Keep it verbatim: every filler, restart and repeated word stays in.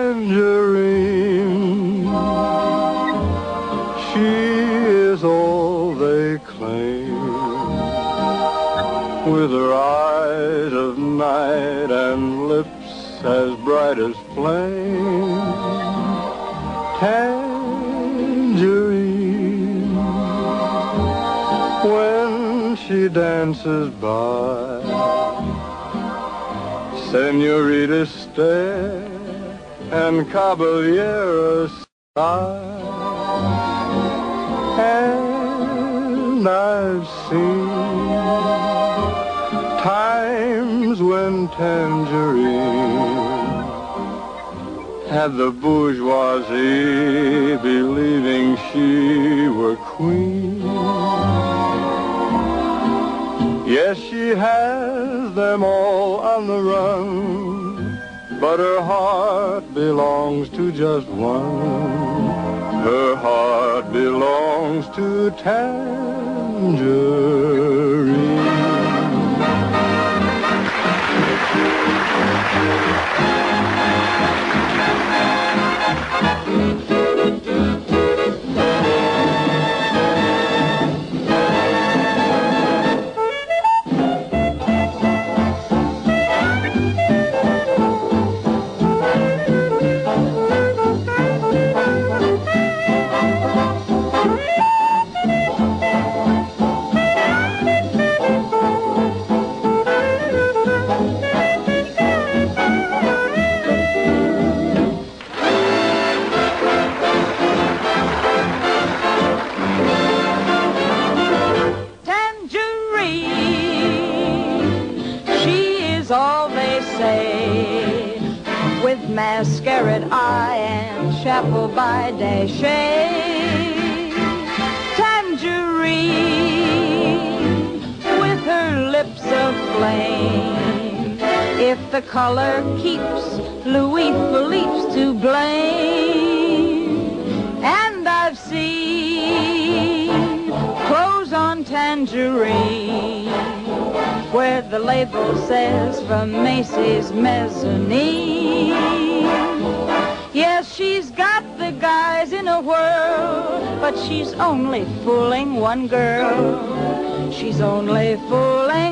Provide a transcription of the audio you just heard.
tangerine. She is all they claim, with her eyes of night and lips as bright as flame. Tangerine, when she dances by, senoritas stare and caballeros sigh. And I've seen times when Tangerine had the bourgeoisie believing she were queen. Yes, she has them all on the run, but her heart belongs to just one. Her heart belongs to Tangerine. All they say, with masquerade eye and chapel by day shade. Tangerine, with her lips aflame. If the color keeps Louis Philippe's to blame. And I've seen clothes on Tangerine where the label says from Macy's mezzanine. Yes, she's got the guys in a whirl, but she's only fooling one girl. She's only fooling